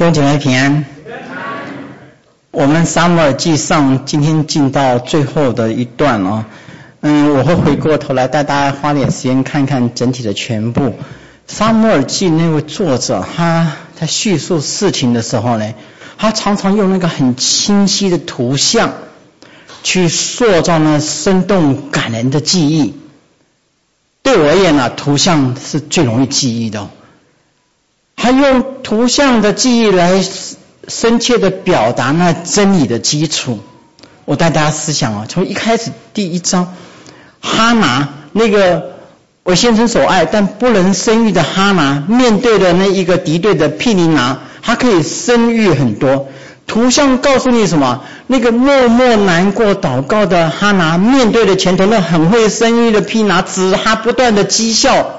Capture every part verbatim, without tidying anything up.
弟兄姐妹平安。我们撒母耳记上今天进到最后的一段哦，嗯，我会回过头来带大家花点时间看看整体的全部。撒母耳记那位作者，他在叙述事情的时候呢，他常常用那个很清晰的图像去塑造那生动感人的记忆。对我而言呢、啊，图像是最容易记忆的哦。他用图像的记忆来深切的表达那真理的基础。我带大家思想啊，从一开始第一章，哈拿那个为先生所爱但不能生育的哈拿，面对的那一个敌对的毗尼拿，他可以生育很多。图像告诉你什么？那个默默难过祷告的哈拿，面对的前头那很会生育的毗尼拿，指他不断的讥笑。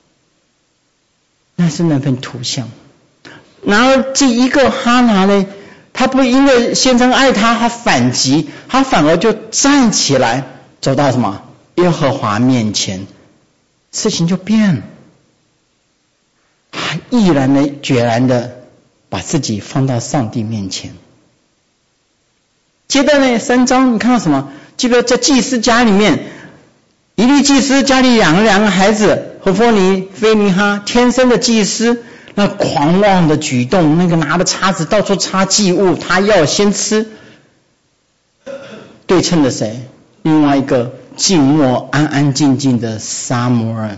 那是那份图像。然而这一个哈拿呢，他不因为先生爱他，他反击，他反而就站起来，走到什么耶和华面前，事情就变了。他毅然的决然的把自己放到上帝面前。接着呢，三章你看到什么？记得在祭司家里面，以利祭司家里养了两个孩子，何弗尼、菲尼哈，天生的祭司，那狂妄的举动，那个拿着叉子到处插祭物，他要先吃。对称的谁？另外一个静默安安静静的撒母耳。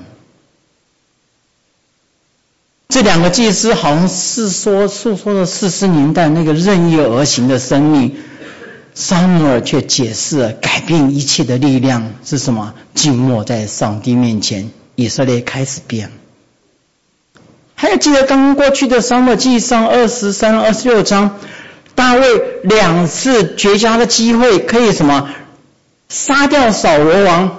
这两个祭司好像是说诉说了四十年代那个任意而行的生命，撒母耳却解释了改变一切的力量是什么？静默在上帝面前，以色列开始变。还有记得刚刚过去的撒母耳记上二十三、二十六章，大卫两次绝佳的机会可以什么杀掉扫罗王，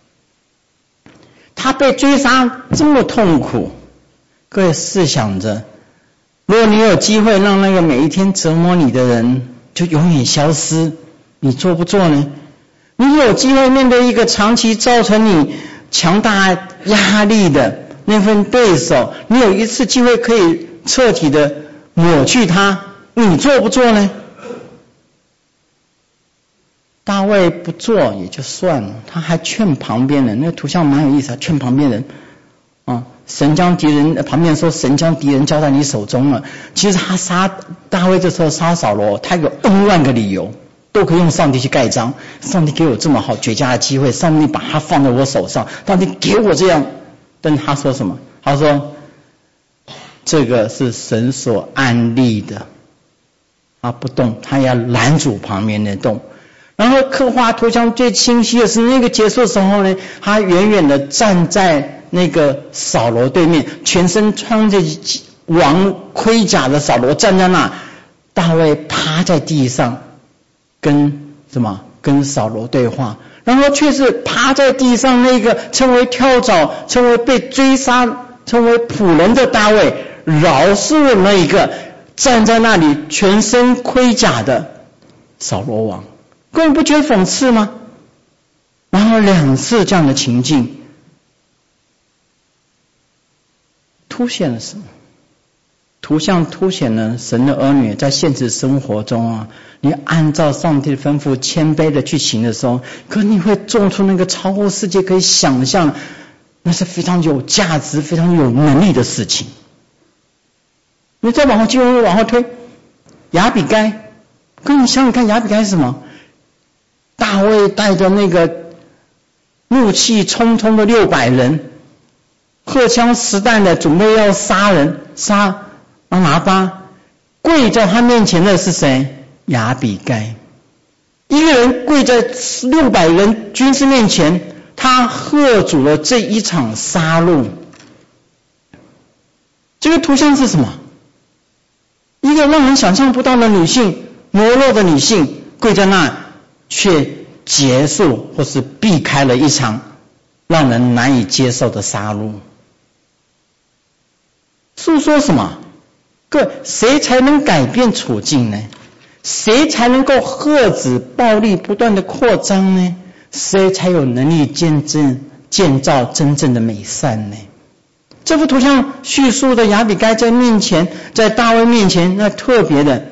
他被追杀这么痛苦。各位试想着，如果你有机会让那个每一天折磨你的人就永远消失，你做不做呢？你有机会面对一个长期造成你强大压力的那份对手，你有一次机会可以彻底的抹去他，你做不做呢？大卫不做也就算了，他还劝旁边人，那个图像蛮有意思，劝旁边人啊，神将敌人旁边说神将敌人交在你手中了。其实他杀大卫这时候杀扫罗，他有 N 万个理由，都可以用上帝去盖章。上帝给我这么好绝佳的机会，上帝把他放在我手上，上帝给我这样。但他说什么？他说这个是神所安立的，他不动，他要拦阻旁边的动。然后刻画图像最清晰的是那个结束的时候呢，他远远的站在那个扫罗对面，全身穿着王盔甲的扫罗站在那，大卫趴在地上跟什么跟扫罗对话，然后却是趴在地上那个称为跳蚤、称为被追杀、称为仆人的大卫，饶恕了那一个站在那里全身盔甲的扫罗王。各位不觉得讽刺吗？然后两次这样的情境凸显了什么？图像凸显了神的儿女在现实生活中啊，你按照上帝的吩咐谦卑的去行的时候，可你会做出那个超乎世界可以想象，那是非常有价值、非常有能力的事情。你再往后继续往后推，亚比该，跟你想想看，亚比该是什么？大卫带着那个怒气冲冲的六百人，荷枪实弹的准备要杀人，杀拿巴，跪在他面前的是谁？亚比该。一个人跪在六百人军士面前，他喝阻了这一场杀戮。这个图像是什么？一个让人想象不到的女性，懦弱的女性跪在那，却结束或是避开了一场让人难以接受的杀戮。诉说什么？各位，谁才能改变处境呢？谁才能够遏止暴力不断的扩张呢？谁才有能力见证建造真正的美善呢？ 这幅图像叙述的亚比该在面前，在大卫面前，那特别的，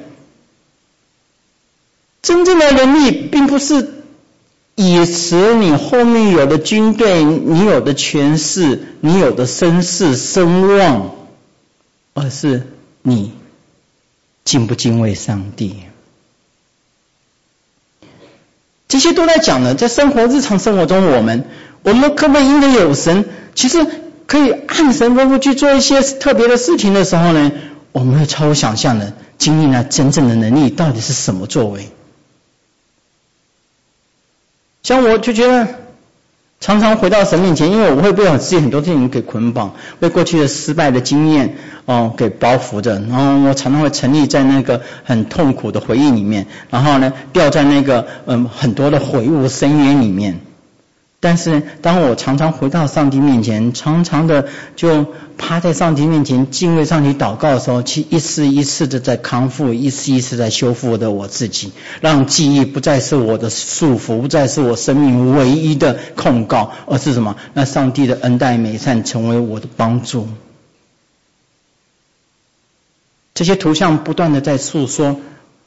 真正的能力并不是以持你后面有的军队，你有的权势，你有的声势声望，而是你敬不敬畏上帝。这些都在讲的，在生活日常生活中，我们我们可不可以因为有神，其实可以按神吩咐去做一些特别的事情的时候呢，我们会超乎想象的经历了真正的能力到底是什么作为。像我就觉得常常回到神面前，因为我会被我自己很多事情给捆绑，被过去的失败的经验哦给包袱着，然后我常常会沉溺在那个很痛苦的回忆里面，然后呢掉在那个嗯很多的悔悟深渊里面。但是当我常常回到上帝面前，常常的就趴在上帝面前敬畏上帝祷告的时候，其实一次一次的在康复，一次一次在修复的我自己，让记忆不再是我的束缚，不再是我生命唯一的控告，而是什么？那上帝的恩待美善成为我的帮助。这些图像不断的在诉说，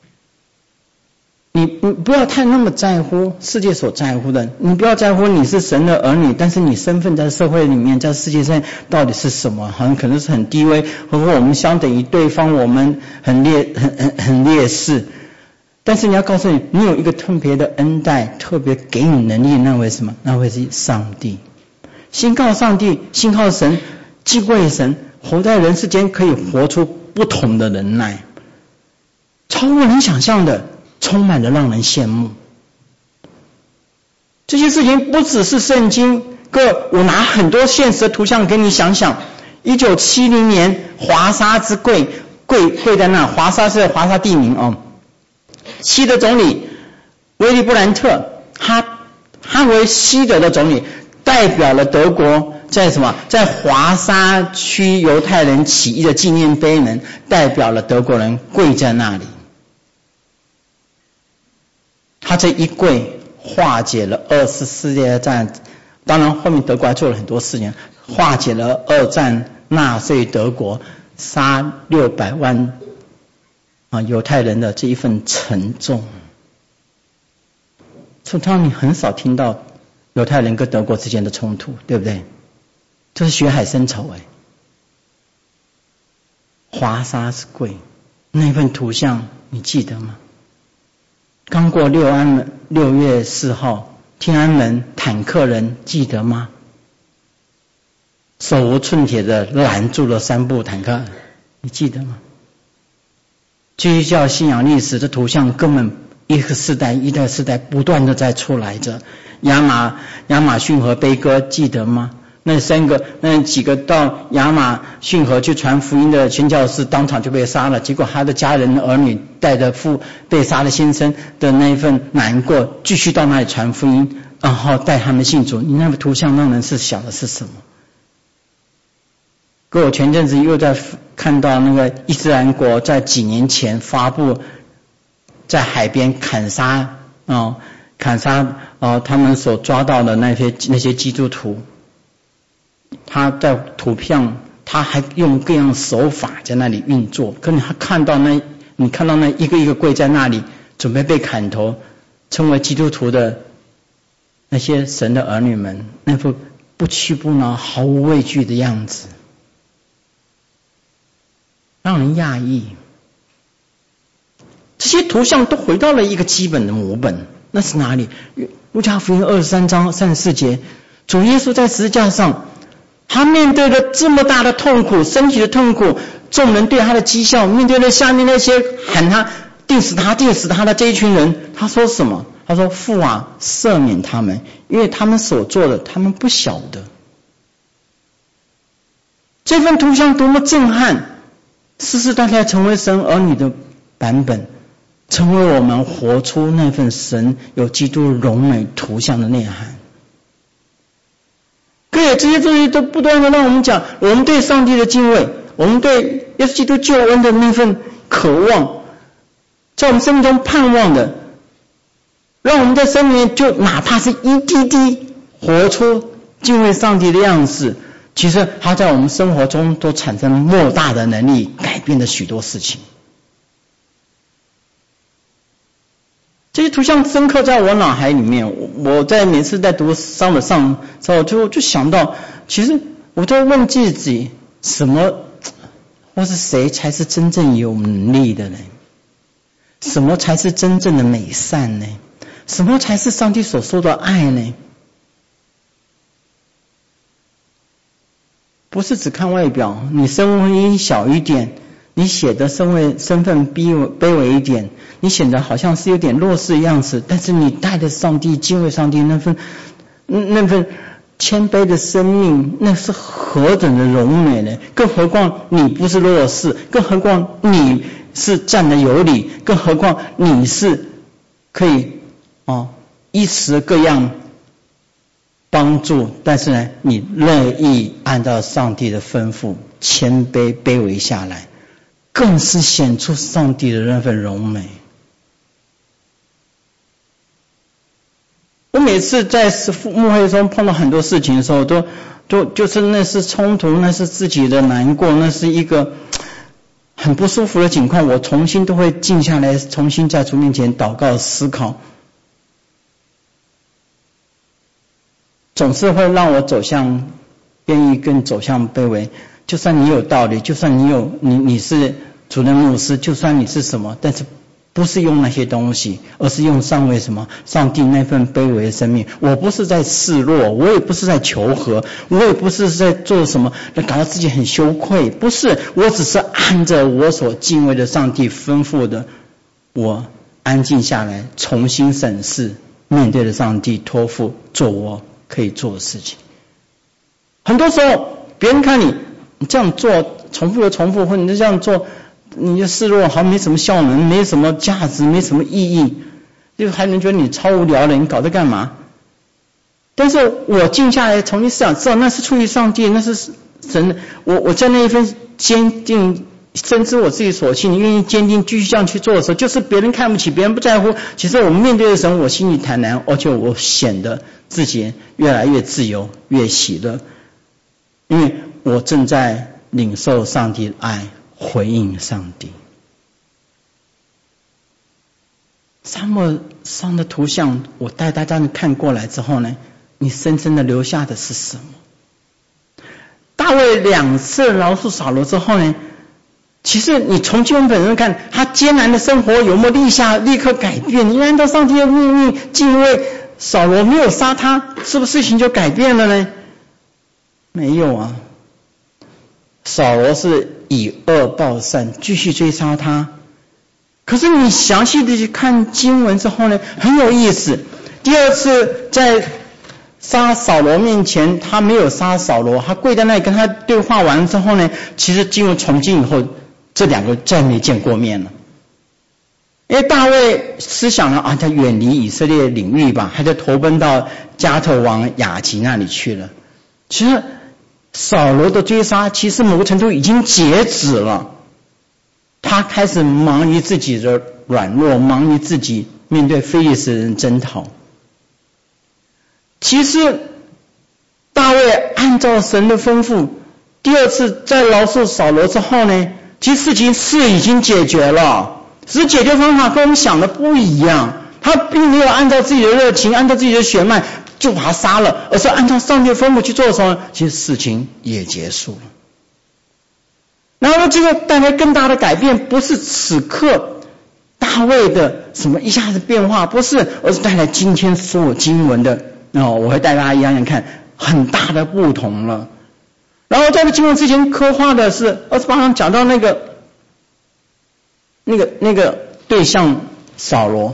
你你不要太那么在乎世界所在乎的，你不要在乎你是神的儿女，但是你身份在社会里面，在世界上到底是什么？好像可能是很低微，或者我们相等于对方，我们很劣很很很劣势。但是你要告诉你，你有一个特别的恩待，特别给你能力，那为什么？那会是上帝。信靠上帝，信靠神，敬畏神，活在人世间可以活出不同的忍耐，超乎人想象的。充满了让人羡慕。这些事情不只是圣经，各我拿很多现实的图像给你想想。一九七零年华沙之跪跪跪在那，华沙是华沙地名哦。西德总理威利布兰特，他他为西德的总理，代表了德国在什么在华沙区犹太人起义的纪念碑呢，代表了德国人跪在那里。他这一跪化解了二次世界战，当然后面德国还做了很多事情，化解了二战纳粹德国杀六百万啊犹太人的这一份沉重。通常你很少听到犹太人跟德国之间的冲突，对不对？这是血海深仇哎。华沙之跪那份图像你记得吗？刚过六安门，六月四号，天安门坦克人记得吗？手无寸铁的拦住了三部坦克，你记得吗？基督教信仰历史的图像根本一个世代一代世代不断的在出来着。亚马亚马逊河悲歌记得吗？那三个那几个到亚马逊河去传福音的宣教士当场就被杀了，结果他的家人儿女带着父被杀的先生的那一份难过继续到那里传福音，然后带他们信主。你那个图像让人是想的是什么？可我前阵子又在看到那个伊斯兰国在几年前发布在海边砍杀哦砍杀哦他们所抓到的那些那些基督徒，他在图片他还用各样手法在那里运作，可你他看到那你看到那一个一个跪在那里准备被砍头成为基督徒的那些神的儿女们，那副不屈不挠毫无畏惧的样子，让人讶异。这些图像都回到了一个基本的模本，那是哪里？路加福音二十三章三十四节，主耶稣在十字架上，他面对了这么大的痛苦，身体的痛苦，众人对他的讥笑，面对了下面那些喊他定死他定死他的这一群人，他说什么？他说父啊，赦免他们，因为他们所做的他们不晓得。这份图像多么震撼，世世代代成为神儿女的版本，成为我们活出那份神有基督荣美图像的内涵。各位，这些东西都不断的让我们讲，我们对上帝的敬畏，我们对耶稣基督救恩的那份渴望，在我们生命中盼望的，让我们在生命里就哪怕是一滴滴活出敬畏上帝的样子， 其实它在我们生活中都产生莫大的能力，改变了许多事情。这些图像深刻在我脑海里面，我在每次在读上的上之后，就就想到，其实我在问自己，什么或是谁才是真正有能力的呢？什么才是真正的美善呢？什么才是上帝所说的爱呢？不是只看外表，你声音小一点，你显得身位身份卑微卑微一点，你显得好像是有点弱势的样子，但是你带着上帝敬畏上帝那份那份谦卑的生命，那是何等的荣美呢？更何况你不是弱势，更何况你是站得有理，更何况你是可以哦一时各样帮助，但是呢，你乐意按照上帝的吩咐谦卑卑微下来，更是显出上帝的那份荣美。我每次在牧会中碰到很多事情的时候，都都就是那是冲突，那是自己的难过，那是一个很不舒服的情况，我重新都会静下来，重新在主面前祷告思考，总是会让我走向愿意更走向卑微。就算你有道理，就算你有你你是主任牧师，就算你是什么，但是不是用那些东西，而是用上位什么上帝那份卑微的生命。我不是在示弱，我也不是在求和，我也不是在做什么感到自己很羞愧，不是，我只是按着我所敬畏的上帝吩咐的，我安静下来，重新审视，面对着上帝托付，做我可以做的事情。很多时候别人看你你这样做，重复的重复，或者你这样做，你就示弱，好像没什么效能，没什么价值，没什么意义，就还能觉得你超无聊的，你搞这干嘛？但是我静下来重新思想，知道那是出于上帝，那是神的。我我在那一份坚定，深知我自己所信，愿意坚定继续这样去做的时候，就是别人看不起，别人不在乎，其实我们面对的神，我心里坦然，而且我显得自己越来越自由，越喜乐，因为我正在领受上帝的爱，回应上帝。沙漠上的图像，我带大家看过来之后呢，你深深的留下的是什么？大卫两次饶恕扫罗之后呢，其实你从经文本身看，他艰难的生活有没有立下立刻改变？你按照上帝的命令敬畏扫罗，没有杀他，是不是事情就改变了呢？没有啊。扫罗是以恶报善，继续追杀他。可是你详细的去看经文之后呢，很有意思。第二次在杀扫罗面前，他没有杀扫罗，他跪在那里跟他对话完之后呢，其实经文从今以后，这两个再没见过面了。因为大卫思想了啊，他远离以色列领域吧，他就投奔到加特王雅吉那里去了。其实扫罗的追杀其实某个程度已经截止了，他开始忙于自己的软弱，忙于自己面对非利士人征讨。其实大卫按照神的吩咐，第二次在饶恕扫罗之后呢，其实事情是已经解决了，只是解决方法跟我们想的不一样。他并没有按照自己的热情，按照自己的血脉就把他杀了，而是按照上帝的吩咐去做的时候，其实事情也结束了。然后这个带来更大的改变，不是此刻大卫的什么一下子变化，不是，而是带来今天所有经文的哦，我会带大家一样样看很大的不同了。然后在这经文之前刻画的是二十八章讲到那个那个那个对象扫罗，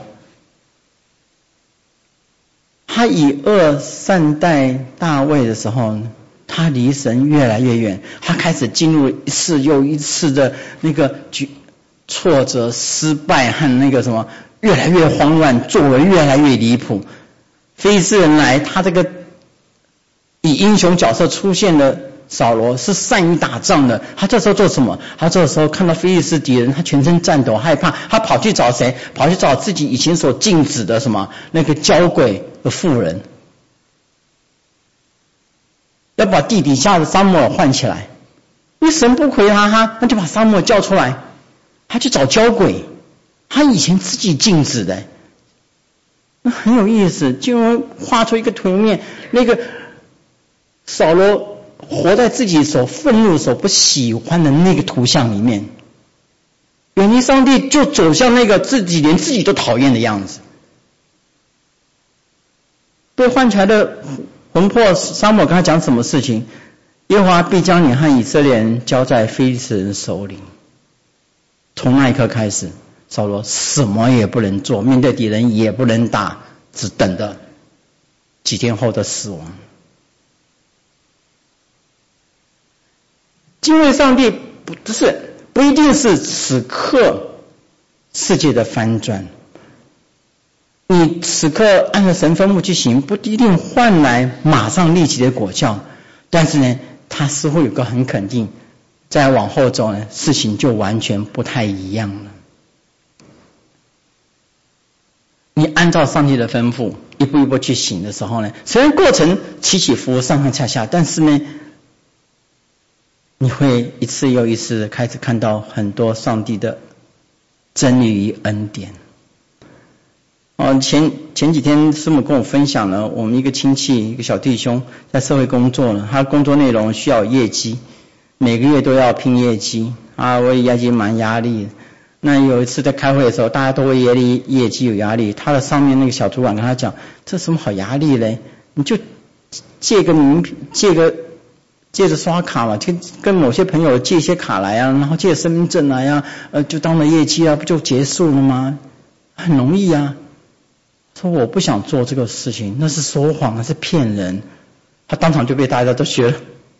他以恶善待大卫的时候，他离神越来越远，他开始进入一次又一次的那个挫折、失败和那个什么，越来越慌乱，作为越来越离谱。非利士人来，他这个以英雄角色出现的扫罗是善于打仗的，他这时候做什么？他这时候看到非利士敌人，他全身颤抖害怕，他跑去找谁？跑去找自己以前所禁止的什么那个交鬼的妇人。 要把地底下的撒母耳唤起来。因为神不回答他，那就把撒母耳叫出来，他去找交鬼，他以前自己禁止的，那很有意思，就画出一个图面，那个扫罗活在自己所愤怒、所不喜欢的那个图像里面，远离上帝，就走向那个自己连自己都讨厌的样子。被唤起来的魂魄撒母耳跟他讲什么事情？耶和华必将你和以色列人交在非利士人手里。从那一刻开始，扫罗什么也不能做，面对敌人也不能打，只等着几天后的死亡。敬畏上帝不是不一定是此刻世界的翻转，你此刻按照神吩咐去行，不一定换来马上立即的果效，但是呢，它似乎有个很肯定，再往后走呢，事情就完全不太一样了。你按照上帝的吩咐一步一步去行的时候呢，虽然过程起起伏伏上上下下，但是呢，你会一次又一次开始看到很多上帝的真理与恩典。哦，前前几天师母跟我分享了，我们一个亲戚一个小弟兄在社会工作了，他工作内容需要业绩，每个月都要拼业绩啊，我也业绩蛮压力。那有一次在开会的时候，大家都为业力业绩有压力，他的上面那个小主管跟他讲，这什么好压力嘞？你就借个名借个借着刷卡嘛，跟跟某些朋友借一些卡来啊，然后借身份证来啊，呃，就当了业绩啊，不就结束了吗？很容易啊。说我不想做这个事情，那是说谎，那是骗人。他当场就被大家都学了。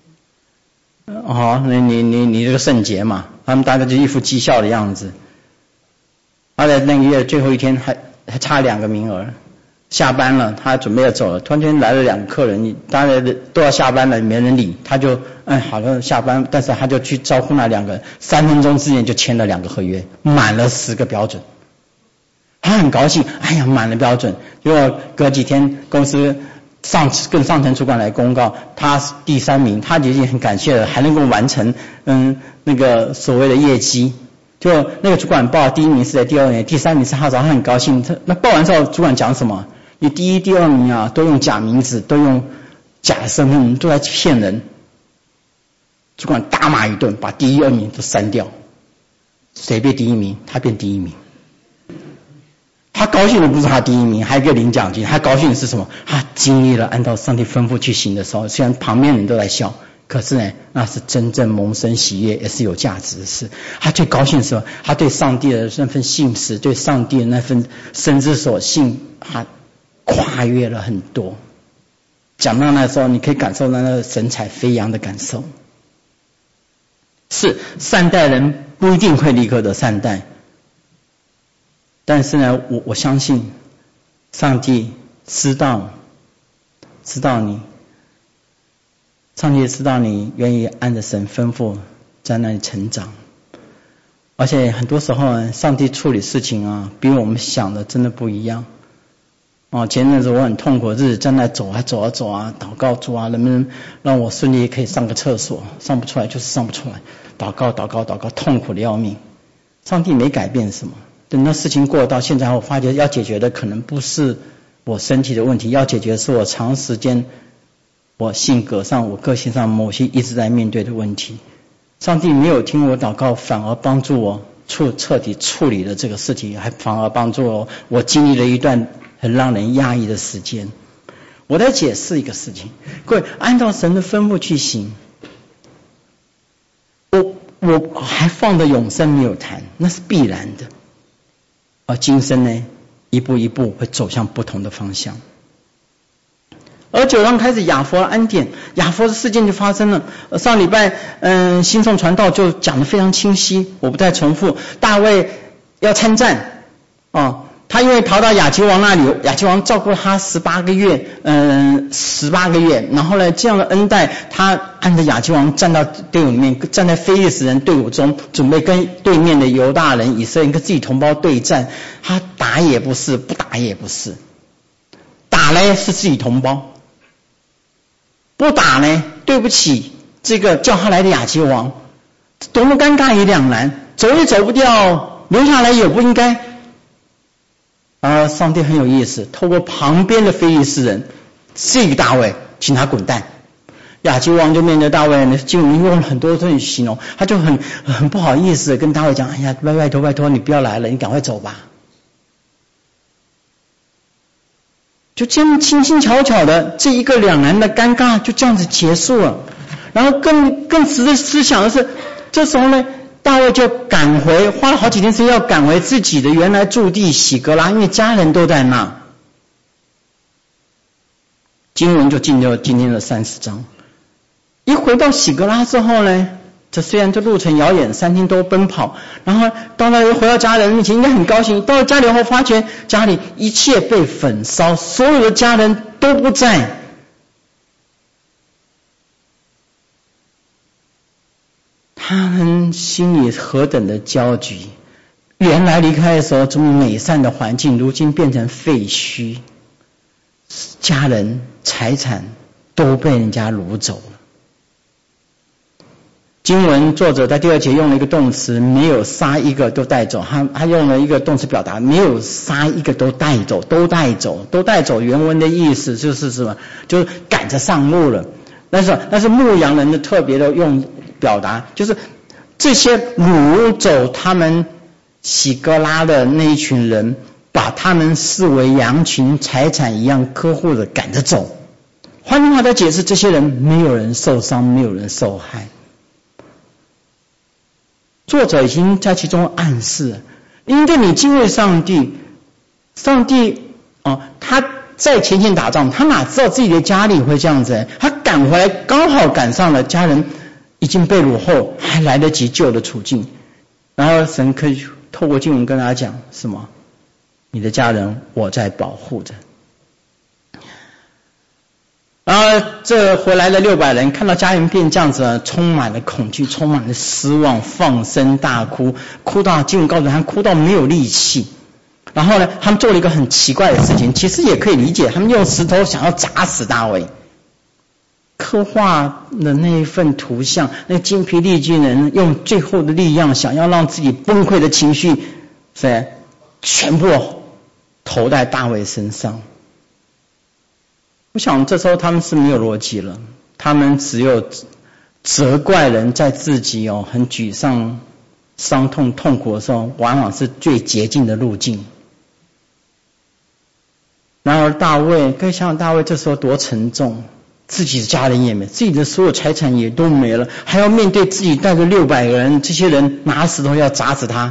哦，你你你你这个圣洁嘛，他们大家就一副讥笑的样子。他在那个月最后一天还还差两个名额，下班了，他准备要走了，突然间来了两个客人，大家都要下班了，没人理，他就哎好了下班，但是他就去招呼那两个人，三分钟之内就签了两个合约，满了十个标准。他很高兴，哎呀，满了标准。结果隔几天，公司上更上层主管来公告，他是第三名，他已经很感谢了，还能够完成嗯那个所谓的业绩。就那个主管报第一名是在第二年，第三名是他找他很高兴。他那报完之后，主管讲什么？你第一、第二名啊，都用假名字，都用假的身份，都在骗人。主管大骂一顿，把第一、二名都删掉。谁变第一名？他变第一名。他高兴的不是他第一名，还有一个领奖金。他高兴的是什么？他经历了按照上帝吩咐去行的时候，虽然旁边人都在笑，可是呢，那是真正蒙生喜悦，也是有价值的事。他最高兴的时候，他对上帝的那份信实，对上帝的那份深之所信，他跨越了很多。讲到那时候，你可以感受到那个神采飞扬的感受。是善待人不一定会立刻的善待。但是呢，我我相信上帝知道知道你，上帝知道你愿意按着神吩咐在那里成长。而且很多时候呢，上帝处理事情啊，比我们想的真的不一样。哦，前阵子我很痛苦的日子，在那走啊走啊走啊，祷告主啊，能不能让我顺利可以上个厕所？上不出来就是上不出来，祷告祷告祷告，痛苦的要命。上帝没改变什么。等到事情过到现在，我发觉要解决的可能不是我身体的问题，要解决的是我长时间我性格上、我个性上某些一直在面对的问题。上帝没有听我祷告，反而帮助我处彻底处理了这个事情，还反而帮助我我经历了一段很让人压抑的时间。我在解释一个事情，各位按照神的吩咐去行。我我还放着永生没有谈，那是必然的。而今生呢，一步一步会走向不同的方向。而九章开始亚佛的恩典，亚佛的事件就发生了。上礼拜，嗯，新宋传道就讲得非常清晰，我不再重复。大卫要参战，哦，他因为逃到亚基王那里，亚基王照顾他十八个月，嗯，十八个月，然后呢，这样的恩待，他按着亚基王站到队伍里面，站在非利士人队伍中，准备跟对面的犹大人、以色列人跟自己同胞对战。他打也不是，不打也不是，打呢是自己同胞，不打呢对不起这个叫他来的亚基王，多么尴尬与两难，走也走不掉，留下来也不应该。而上帝很有意思，透过旁边的非利士人，这个大卫请他滚蛋。亚基王就面对大卫呢，经文用了很多东西形容，他就很很不好意思的跟大卫讲，哎呀，拜拜托拜托，你不要来了，你赶快走吧。就这样轻轻巧巧的，这一个两难的尴尬就这样子结束了。然后更更值得思想的是，这时候呢，大卫就赶回，花了好几天时间要赶回自己的原来驻地喜革拉，因为家人都在那。经文就进入今天的三十章。一回到喜革拉之后呢，这虽然这路程遥远，三天多奔跑，然后到了回到家人面前应该很高兴，到了家里后发觉家里一切被焚烧，所有的家人都不在。他们心里何等的焦急，原来离开的时候这么美善的环境，如今变成废墟，家人财产都被人家掳走了。经文作者在第二节用了一个动词，没有杀一个都带走，他他用了一个动词表达，没有杀一个都带走，都带走，都带走。原文的意思就是什么？就是赶着上路了。但是但是牧羊人的特别的用表达，就是这些掳走他们喜革拉的那一群人，把他们视为羊群财产一样呵护的赶着走。换句话再解释，这些人没有人受伤，没有人受害。作者已经在其中暗示，因为你敬畏上帝，上帝哦，他在前线打仗，他哪知道自己的家里会这样子？他赶回来，刚好赶上了家人已经被掳后，还来得及救的处境。然后神可以透过经文跟他讲什么？你的家人我在保护着。然后这回来的六百人看到家人变这样子，充满了恐惧，充满了失望，放声大哭，哭到经文告诉他，哭到没有力气。然后呢，他们做了一个很奇怪的事情，其实也可以理解，他们用石头想要砸死大卫。刻画的那一份图像，那精疲力尽的人用最后的力量，想要让自己崩溃的情绪，所以全部投在大卫身上。我想这时候他们是没有逻辑了，他们只有责怪人在自己哦很沮丧、伤痛、痛苦的时候，往往是最捷径的路径。然而大卫，可以想想大卫这时候多沉重，自己的家人也没，自己的所有财产也都没了，还要面对自己带着六百个人，这些人拿石头要砸死他。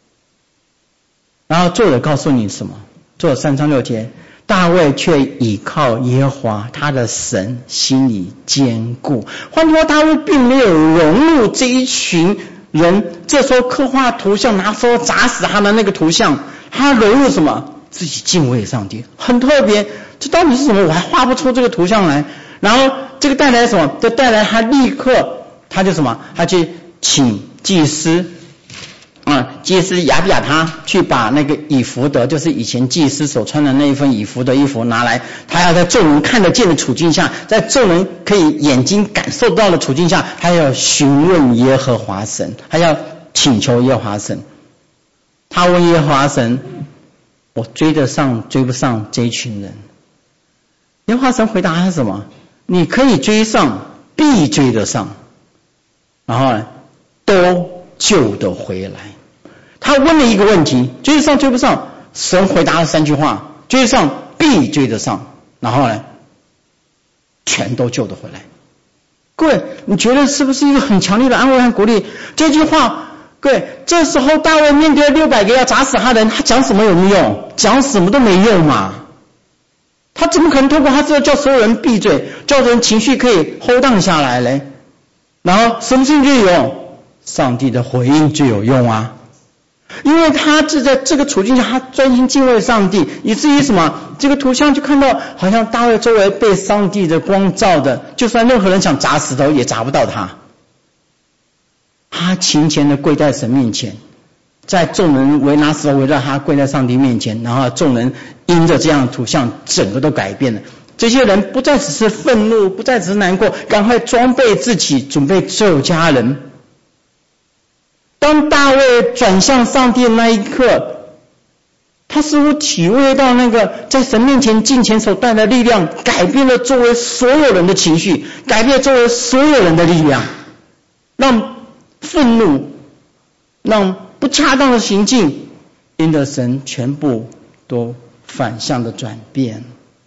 然后作者告诉你什么？作者三章六节。大卫却倚靠耶和华他的神，心里坚固。换句话，大卫并没有融入这一群人，这时候刻画图像，拿手砸死他的那个图像，他融入什么？自己敬畏上帝，很特别。这到底是什么？我还画不出这个图像来。然后这个带来什么？这带来他立刻，他就什么？他去请祭司。啊，祭司亚比亚他去把那个以弗得，就是以前祭司所穿的那一份以弗得衣服拿来，他要在众人看得见的处境下，在众人可以眼睛感受到的处境下，他要询问耶和华神，他要请求耶和华神。他问耶和华神：我追得上追不上这一群人？耶和华神回答他是什么？你可以追上，必追得上，然后呢，都救得回来。他问了一个问题，追得上追不上？神回答了三句话：追得上，必追得上，然后呢，全都救得回来。各位，你觉得是不是一个很强烈的安慰和鼓励？这句话，各位，这时候大卫面对六百个要砸死他的人，他讲什么有没有用？讲什么都没用嘛。他怎么可能透过他这叫所有人闭嘴，叫人情绪可以 hold down 下来嘞？然后什么事情最有用？上帝的回应最有用啊！因为他是在这个处境下，他专心敬畏上帝，以至于什么？这个图像就看到，好像大卫周围被上帝的光照的，就算任何人想砸石头也砸不到他。他勤虔的跪在神面前，在众人围拿石头围绕他跪在上帝面前，然后众人因着这样的图像，整个都改变了。 这些人不再只是愤怒，不再只是难过，赶快装备自己，准备救家人。当大卫转向上帝的那一刻，他似乎体会到那个在神面前敬虔所带来的力量，改变了周围所有人的情绪，改变了周围所有人的力量，让愤怒，让不恰当的行径，因着神全部都反向的转变。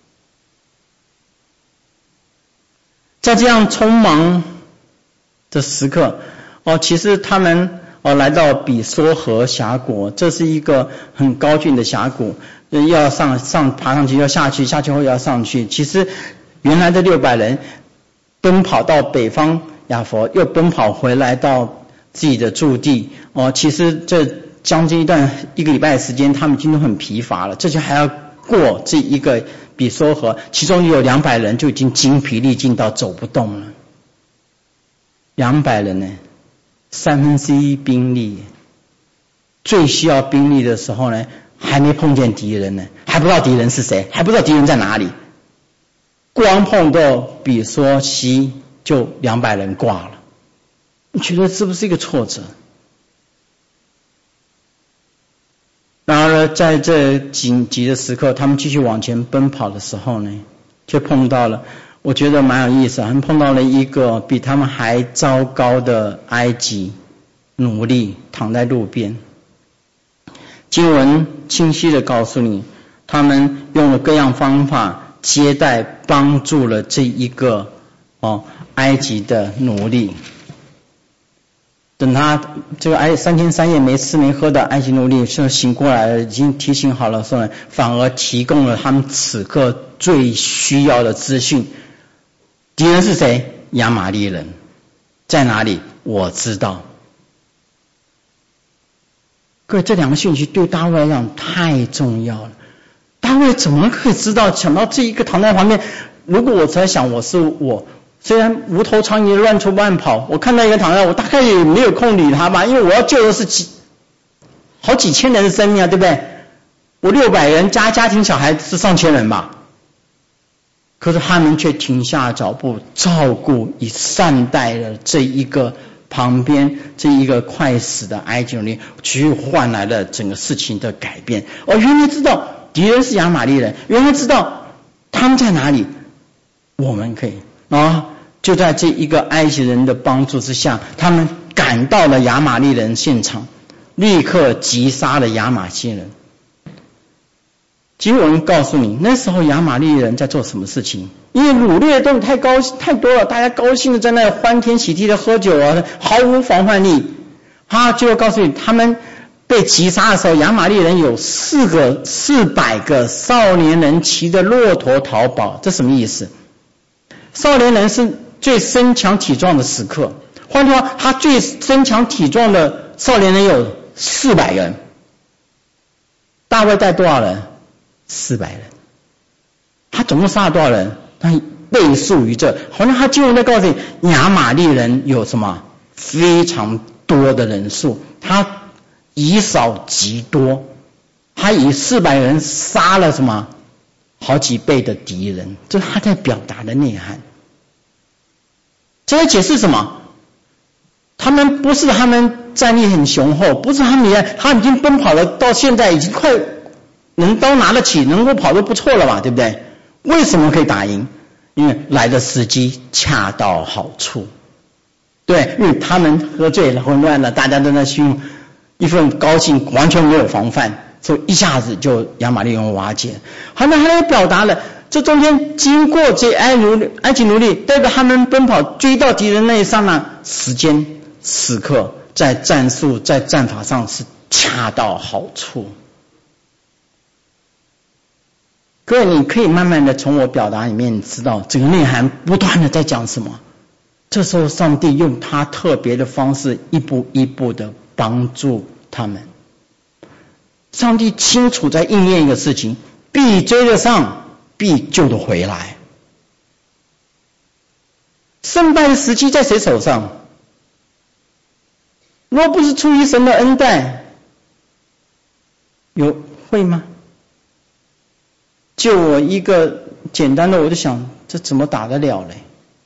在这样匆忙的时刻，哦，其实他们哦来到比梭河峡谷，这是一个很高峻的峡谷，要上上爬上去，要下去，下去后要上去。其实原来的六百人奔跑到北方雅佛，又奔跑回来到自己的驻地。哦，其实这将近一段一个礼拜的时间，他们已经都很疲乏了，这就还要过这一个比梭河，其中有两百人就已经精疲力尽到走不动了。两百人呢，三分之一兵力，最需要兵力的时候呢，还没碰见敌人呢，还不知道敌人是谁，还不知道敌人在哪里。光碰到比梭西就两百人挂了，你觉得是不是一个挫折？然而在这紧急的时刻，他们继续往前奔跑的时候呢，却碰到了，我觉得蛮有意思，他们碰到了一个比他们还糟糕的埃及奴隶躺在路边。经文清晰的告诉你，他们用了各样方法接待帮助了这一个哦埃及的奴隶。等他这个埃三天三夜没吃没喝的埃及奴隶是醒过来了，已经提醒好了，说呢，反而提供了他们此刻最需要的资讯。敌人是谁？亚玛力人。在哪里？我知道。各位，这两个讯息对大卫来讲太重要了。大卫怎么可以知道？想到这一个躺在旁边，如果我在想我是我，虽然无头苍蝇乱出乱跑，我看到一个躺在，我大概也没有空理他吧，因为我要救的是几好几千人的生命啊，对不对？我六百人加家庭小孩是上千人吧，可是他们却停下脚步，照顾以善待了这一个旁边这一个快死的埃及人，去换来了整个事情的改变。哦，原来知道敌人是亚玛力人，原来知道他们在哪里，我们可以啊，就在这一个埃及人的帮助之下，他们赶到了亚玛力人现场，立刻击杀了亚玛西人。经文告诉你，那时候亚玛力人在做什么事情？因为掳掠的东西太高太多了，大家高兴的在那欢天喜地的喝酒啊，毫无防范力。他就告诉你，他们被击杀的时候，亚玛力人有四个四百个少年人骑着骆驼逃跑。这什么意思？少年人是最身强体壮的时刻，换句话，他最身强体壮的少年人有四百人。大卫带多少人？四百人。他总共杀了多少人？他倍数于这，好像他经文在告诉你，亚玛力人有什么非常多的人数，他以少极多，他以四百人杀了什么好几倍的敌人，这是他在表达的内涵。这在解释什么？他们不是他们战力很雄厚，不是他们也他已经奔跑了，到现在已经快能刀拿得起，能够跑得不错了吧，对不对？为什么可以打赢？因为来的时机恰到好处。对，因为他们喝醉了，混乱了，大家都在心一份高兴，完全没有防范，所以一下子就亚玛力人瓦解。好，那还表达了这中间经过这埃奴埃及奴隶带着他们奔跑追到敌人那一刹那，时间时刻在战术在战法上是恰到好处。各位，你可以慢慢的从我表达里面知道整个内涵不断的在讲什么。这时候上帝用他特别的方式一步一步的帮助他们。上帝清楚在应验一个事情，必追得上，必救得回来。胜败的时机在谁手上？若不是出于神的恩待，有会吗？就我一个简单的我就想，这怎么打得了嘞？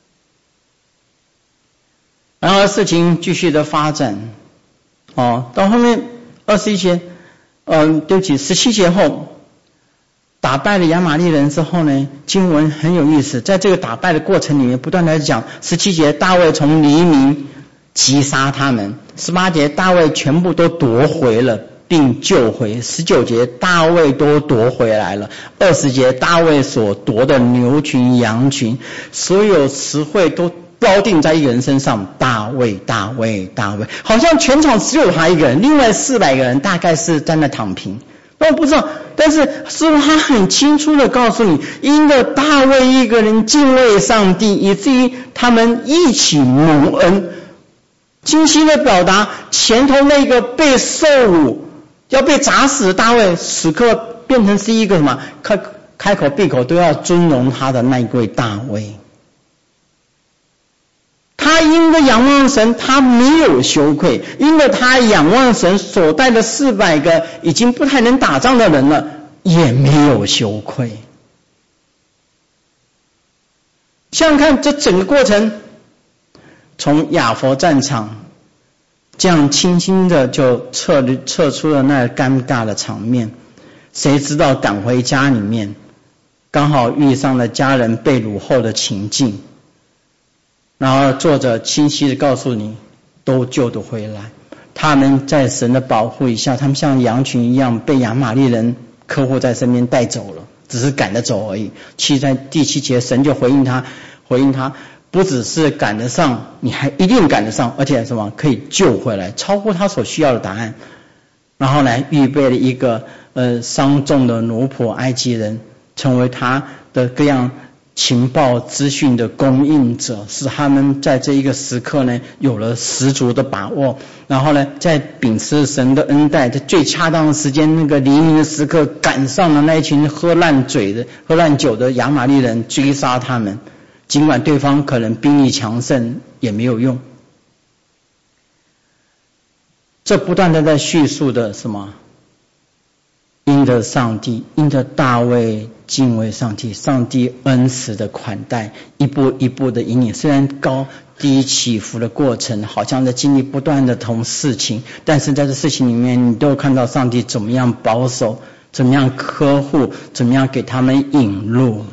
然后事情继续的发展，哦，到后面二十一节，嗯，对不起，十七节后打败了亚玛力人之后呢，经文很有意思，在这个打败的过程里面，不断的讲，十七节大卫从黎明击杀他们，十八节大卫全部都夺回了并救回，十九节大卫都夺回来了，二十节大卫所夺的牛群羊群，所有词汇都标定在一个人身上，大卫大卫大卫，好像全场只有他一个人，另外四百个人大概是在那躺平，那我不知道，但是师父他很清楚的告诉你，因着大卫一个人敬畏上帝，以至于他们一起蒙恩，清晰的表达前头那个被受辱要被砸死的大卫，此刻变成是一个什么，开开口闭口都要尊荣他的那一位大卫。他因着仰望神，他没有羞愧，因着他仰望神所带的四百个已经不太能打仗的人了，也没有羞愧。想想看，这整个过程，从亚佛战场这样轻轻的就撤撤出了那尴尬的场面，谁知道赶回家里面，刚好遇上了家人被掳后的情境。然后作者清晰的告诉你，都救得回来，他们在神的保护以下，他们像羊群一样被亚玛力人呵护在身边带走了，只是赶得走而已。其实在第七节神就回应他，回应他不只是赶得上，你还一定赶得上，而且什么可以救回来，超乎他所需要的答案。然后呢，预备了一个呃伤重的奴仆埃及人，成为他的各样情报资讯的供应者，使他们在这一个时刻呢有了十足的把握，然后呢在秉持神的恩待，在最恰当的时间，那个黎明的时刻，赶上了那一群喝烂嘴的喝烂酒的亚玛力人，追杀他们，尽管对方可能兵力强盛，也没有用。这不断的在叙述的什么？因着上帝，因着大卫敬畏上帝，上帝恩慈的款待，一步一步的引领，虽然高低起伏的过程，好像在经历不断的同事情，但是在这事情里面，你都看到上帝怎么样保守，怎么样呵护，怎么样给他们引路。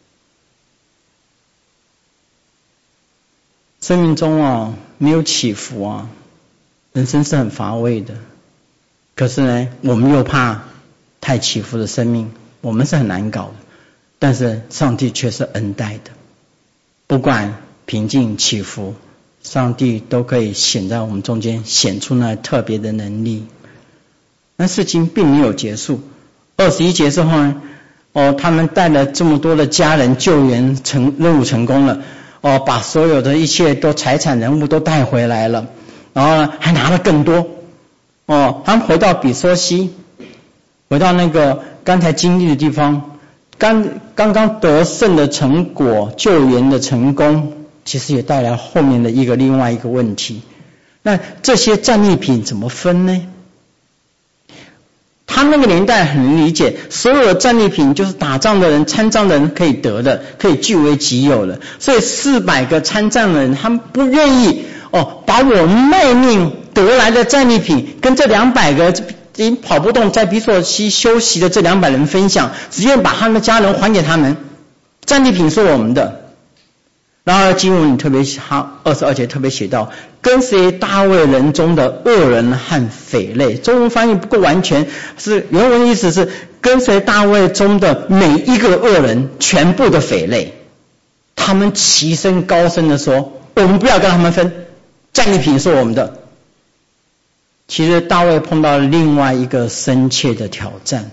生命中啊，没有起伏啊，人生是很乏味的。可是呢，我们又怕太起伏的生命，我们是很难搞的，但是上帝却是恩待的，不管平静起伏，上帝都可以显在我们中间，显出那特别的能力。那事情并没有结束，二十一节之后呢，哦，他们带了这么多的家人救援成任务成功了，哦，把所有的一切都财产人物都带回来了，然后呢还拿了更多，哦，他们回到比梭西。回到那个刚才经历的地方，刚刚刚得胜的成果，救援的成功，其实也带来后面的一个另外一个问题。那这些战利品怎么分呢？他那个年代很能理解，所有的战利品就是打仗的人、参战的人可以得的，可以据为己有的。所以四百个参战的人，他们不愿意哦，把我卖命得来的战利品跟这两百个因跑不动在比索西休息的这两百人分享，只愿把他们的家人还给他们，战利品是我们的。然而经文特别他二十二节特别写到，跟随大卫人中的恶人和匪类，中文翻译不够完全，是原文意思是跟随大卫中的每一个恶人，全部的匪类，他们齐声高声的说，我们不要跟他们分，战利品是我们的。其实大卫碰到了另外一个深切的挑战。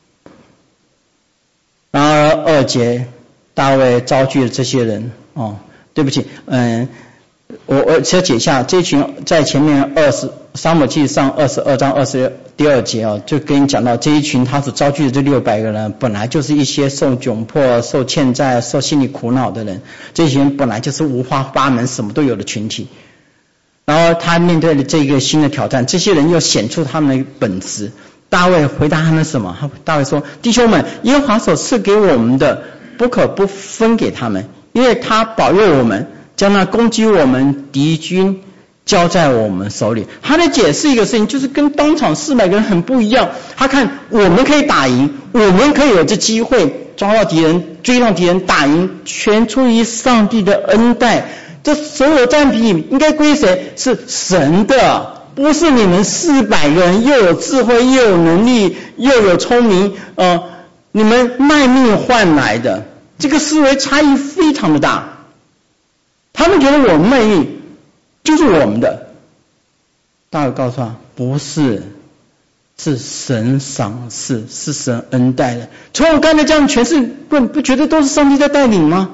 然而二节，大卫召集了这些人，哦，对不起，嗯，我我先解一下，这群在前面二十撒母耳记上二十二章二十第二节哦，就跟你讲到这一群他所召集的这六百个人，本来就是一些受窘迫、受欠债、受心理苦恼的人，这些人本来就是五花八门、什么都有的群体。然后他面对了这个新的挑战，这些人又显出他们的本质。大卫回答他们什么？大卫说：弟兄们，耶和华所赐给我们的不可不分给他们，因为他保佑我们，将那攻击我们敌军交在我们手里。他在解释一个事情，就是跟当场四百个人很不一样。他看我们可以打赢，我们可以有这机会抓到敌人，追上敌人，打赢，全出于上帝的恩待。这所有战利品应该归谁？是神的，不是你们四百个人又有智慧又有能力又有聪明，呃，你们卖命换来的。这个思维差异非常的大。他们觉得我们卖命就是我们的，大卫告诉他不是，是神赏赐，是神恩待的。从我刚才这样诠释，不不觉得都是上帝在带领吗？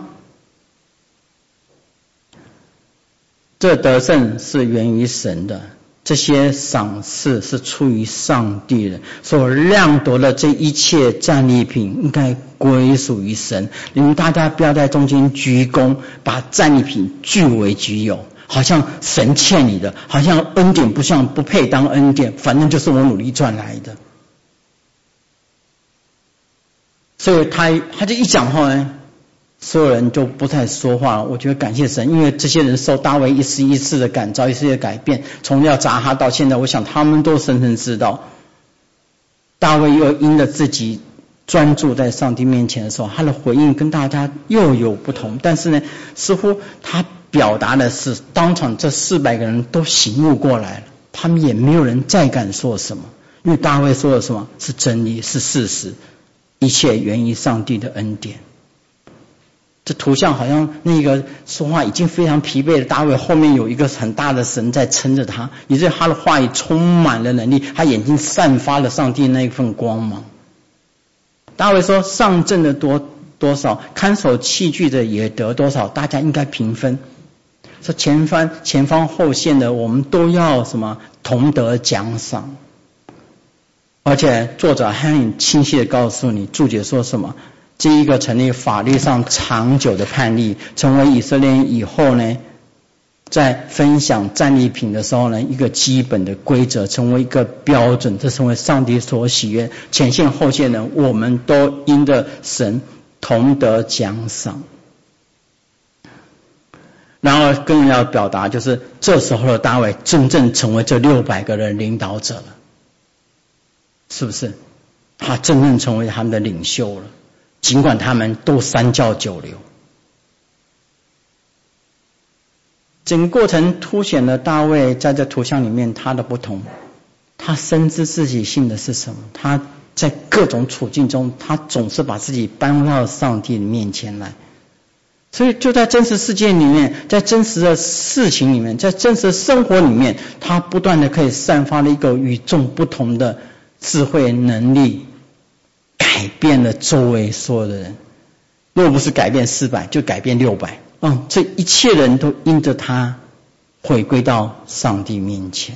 这得胜是源于神的，这些赏赐是出于上帝的，所量夺的这一切战利品应该归属于神。你们大家不要在中间居功，把战利品据为己有，好像神欠你的，好像恩典不像不配当恩典，反正就是我努力赚来的。所以他他就一讲话呢，所有人就不再说话了。我觉得感谢神，因为这些人受大卫一次一次的感召，一次的改变，从要砸他到现在，我想他们都深深知道，大卫又因着自己专注在上帝面前的时候，他的回应跟大家又有不同。但是呢，似乎他表达的是，当场这四百个人都醒悟过来了，他们也没有人再敢说什么，因为大卫说的什么是真理，是事实，一切源于上帝的恩典。这图像好像那个说话已经非常疲惫的大卫，后面有一个很大的神在撑着他，以致他的话语充满了能力，他眼睛散发了上帝那一份光芒。大卫说，上阵的多多少，看守器具的也得多少，大家应该平分。说前方前方后线的我们都要什么同得奖赏。而且作者还很清晰的告诉你，注解说什么，这一个成立法律上长久的判例，成为以色列人以后呢，在分享战利品的时候呢，一个基本的规则，成为一个标准，这成为上帝所喜悦。前线后线人，我们都因着神同得奖赏。然后更要表达，就是这时候的大卫真正成为这六百个人领导者了，是不是？他真正成为他们的领袖了，尽管他们都三教九流。整个过程凸显了大卫在这图像里面他的不同。他深知自己信的是什么，他在各种处境中，他总是把自己搬到上帝的面前来。所以就在真实世界里面，在真实的事情里面，在真实的生活里面，他不断的可以散发了一个与众不同的智慧能力，改变了周围所有的人。若不是改变四百，就改变六百。嗯，这一切人都因着他回归到上帝面前。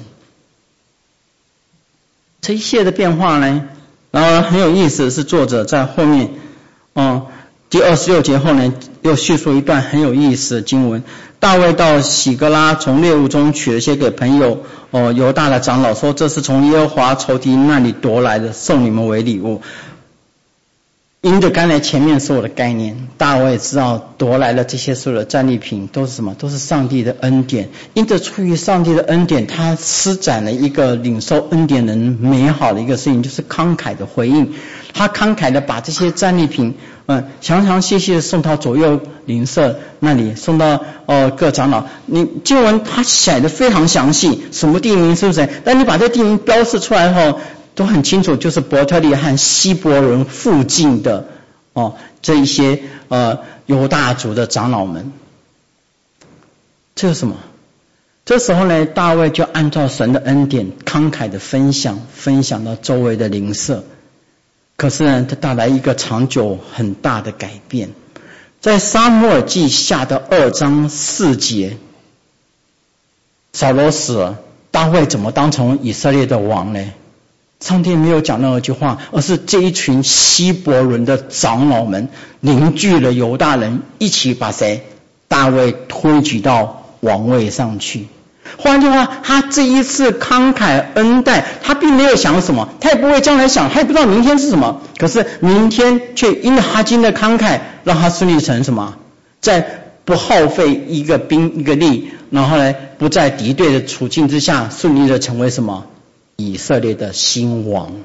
这一切的变化呢，然后很有意思的是，作者在后面，嗯，第二十六节后呢，又叙述一段很有意思的经文。大卫到喜格拉，从猎物中取了些给朋友哦犹大的长老，说这是从耶和华仇敌那里夺来的，送你们为礼物。因着刚才前面所有的概念，大卫知道夺来了这些所有的战利品都是什么？都是上帝的恩典。因着出于上帝的恩典，他施展了一个领受恩典人美好的一个事情，就是慷慨的回应。他慷慨的把这些战利品，嗯，详详细细的送到左右邻舍那里，送到呃各长老。你经文他写的非常详细，什么地名是不是？但你把这地名标示出来后，都很清楚，就是伯特利和希伯伦附近的哦这一些呃犹大族的长老们。这是什么？这时候呢，大卫就按照神的恩典慷慨的分享，分享到周围的邻舍。可是呢，它带来一个长久很大的改变。在撒母耳记下的二章四节，扫罗死了，大卫怎么当成以色列的王呢？上帝没有讲那句话，而是这一群希伯伦的长老们凝聚了犹大人，一起把谁？大卫推举到王位上去。 换句话，他这一次慷慨恩待，他并没有想什么，他也不会将来想，他也不知道明天是什么。可是明天却因哈金的慷慨，让他顺利成什么？在不耗费一个兵一个力，然后呢，不在敌对的处境之下，顺利的成为什么？以色列的新王。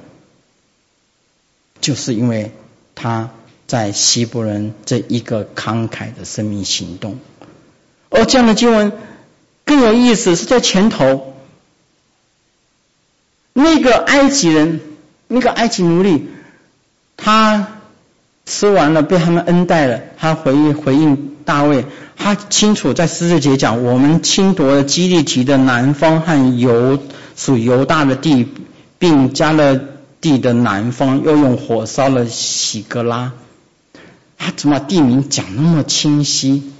就是因为他在希伯伦这一个慷慨的生命行动。而这样的经文更有意思，是在前头，那个埃及人，那个埃及奴隶，他吃完了，被他们恩待了，他回应回应大卫，他清楚在十四节讲，我们侵夺了基利提的南方和犹属犹大的地，并加勒地的南方，又用火烧了喜格拉。他怎么把地名讲那么清晰？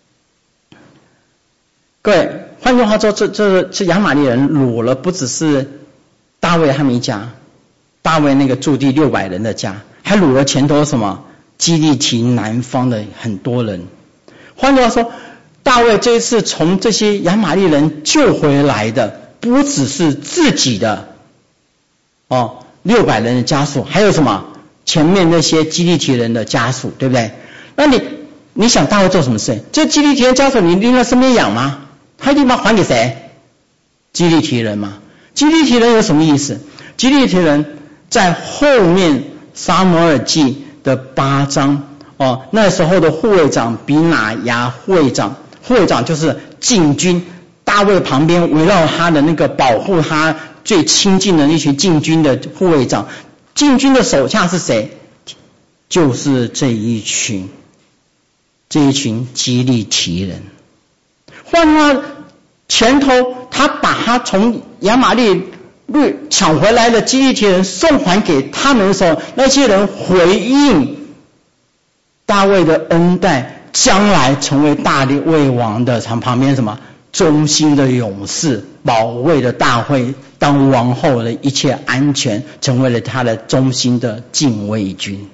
各位，换句话说，这这这亚玛力人掳了不只是大卫他们一家，大卫那个驻地六百人的家，还掳了前头什么基利提南方的很多人。换句话说，大卫这一次从这些亚玛力人救回来的，不只是自己的哦六百人的家属，还有什么前面那些基利提人的家属，对不对？那你你想大卫做什么事？这基利提人家属你拎在身边养吗？他一定把还给谁？基利提人嘛。基利提人有什么意思？基利提人在后面撒母耳记的八章哦，那时候的护卫长比拿雅护卫长，护卫长就是禁军，大卫旁边围绕他的那个保护他最亲近的那群禁军的护卫长。禁军的手下是谁？就是这一群这一群基利提人。换句话，前头他把他从亚玛力抢回来的基利提人送还给他们的时候，那些人回应大卫的恩待，将来成为大卫王的旁边什么忠心的勇士，保卫的大会，当王后的一切安全，成为了他的忠心的禁卫军。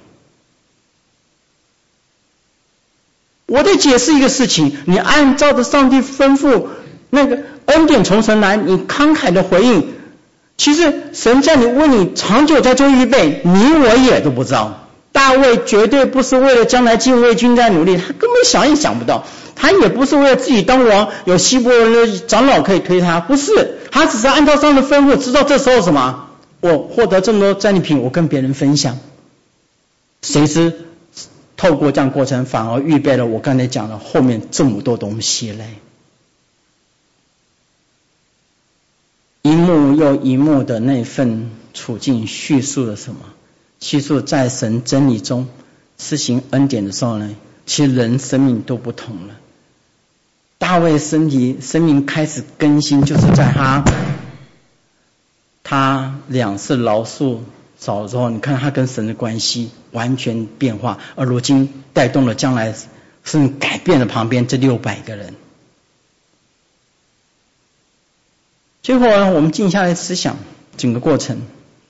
我得解释一个事情，你按照着上帝吩咐那个恩典从神来，你慷慨的回应，其实神叫你为你长久在做预备，你我也都不知道。大卫绝对不是为了将来禁卫军在努力，他根本想也想不到。他也不是为了自己当王，有希伯伦的长老可以推他，不是，他只是按照上帝的吩咐，知道这时候什么，我获得这么多战利品，我跟别人分享。谁知透过这样过程，反而预备了我刚才讲的后面这么多东西嘞。一幕又一幕的那份处境叙述了什么？叙述在神真理中施行恩典的时候呢，其实人生命都不同了。大卫身体生命开始更新，就是在他他两次饶恕少之后，你看他跟神的关系完全变化，而如今带动了将来甚至改变了旁边这六百个人。最后呢，我们静下来思想整个过程，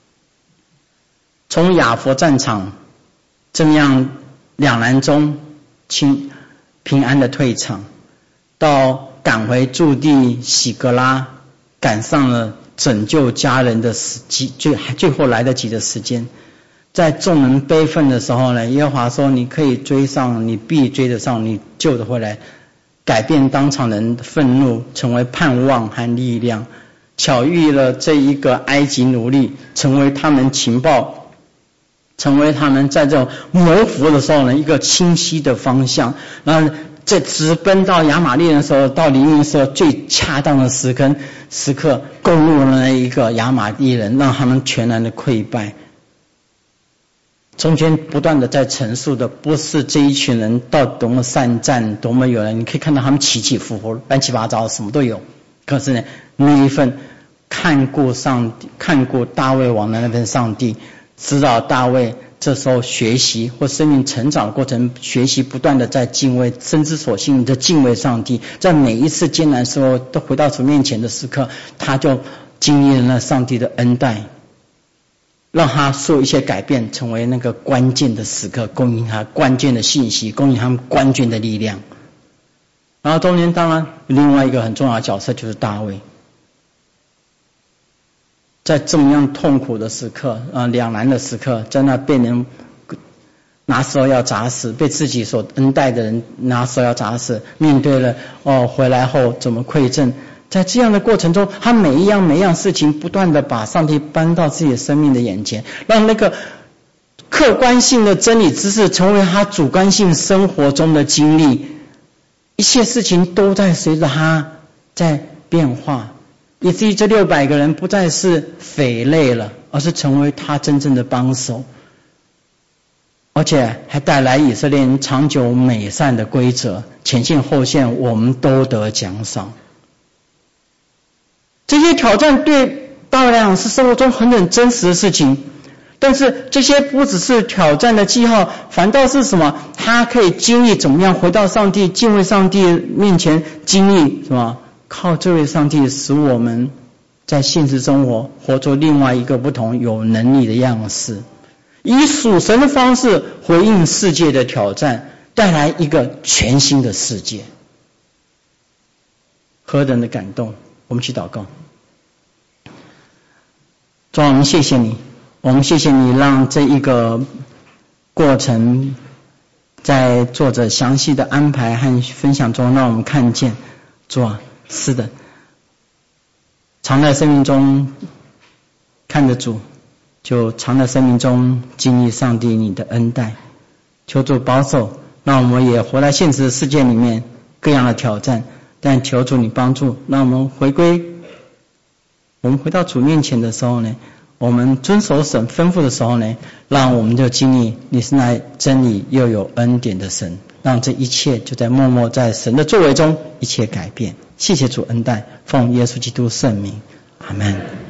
从亚佛战场这么样两难中清平安的退场，到赶回驻地喜格拉，赶上了拯救家人的时机，最最后来得及的时间。在众人悲愤的时候呢，耶和华说你可以追上，你必追得上，你救得回来，改变当场人的愤怒成为盼望和力量，巧遇了这一个埃及奴隶，成为他们情报，成为他们在这种谋服的时候呢一个清晰的方向。然后在直奔到亚玛力人的时候，到黎明的时候最恰当的时刻时刻攻入了那一个亚玛力人，让他们全然的溃败。中间不断的在陈述的不是这一群人到底多么善战，多么有人，你可以看到他们起起伏伏乱七八糟什么都有，可是呢那一份看顾上帝看顾大卫王的那份上帝，知道大卫这时候学习或生命成长的过程，学习不断的在敬畏，深知所信的敬畏上帝，在每一次艰难时候都回到主面前的时刻，他就经历了那上帝的恩待，让他做一些改变，成为那个关键的时刻，供应他关键的信息，供应他们关键的力量。 然后中间当然另外一个很重要的角色就是大卫，在这么样痛苦的时刻啊、呃、两难的时刻，在那被人拿石头要砸死，被自己所恩待的人拿石头要砸死，面对了哦回来后怎么馈赠，在这样的过程中，他每一样每一样事情不断的把上帝搬到自己的生命的眼前，让那个客观性的真理知识成为他主观性生活中的经历，一切事情都在随着他在变化，以至于这六百个人不再是匪类了，而是成为他真正的帮手，而且还带来以色列人长久美善的规则，前线后线我们都得奖赏。这些挑战对大卫来讲是生活中很很真实的事情，但是这些不只是挑战的记号，反倒是什么？他可以经历怎么样回到上帝敬畏上帝面前，经历什么？靠这位上帝使我们在现实生活活出另外一个不同有能力的样式，以属神的方式回应世界的挑战，带来一个全新的世界。何等的感动！我们去祷告。主啊，我们谢谢你，我们谢谢你让这一个过程在作者详细的安排和分享中让我们看见，主啊，是的，常在生命中看着主，就常在生命中经历上帝你的恩待，求主保守，让我们也活在现实的世界里面各样的挑战，但求主你帮助，让我们回归，我们回到主面前的时候呢，我们遵守神吩咐的时候呢，让我们就经历你是那真理又有恩典的神，让这一切就在默默在神的作为中一切改变。谢谢主恩待，奉耶稣基督圣名，阿们。